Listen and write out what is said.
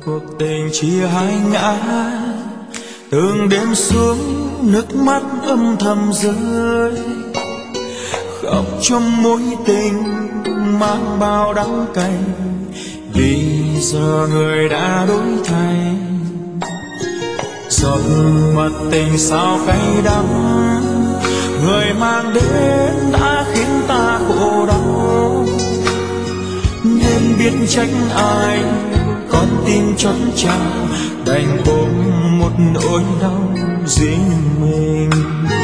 cuộc tình chia hai ngã, từng đêm xuống nước mắt âm thầm rơi, khóc trong mối tình mang bao đắng cay, vì giờ người đã đổi thay. Giọt mật tình sao cay đắng, người mang đến đã khiến ta khổ đau, nên biết trách ai con tim chót chào, đành ôm một nỗi đau riêng mình.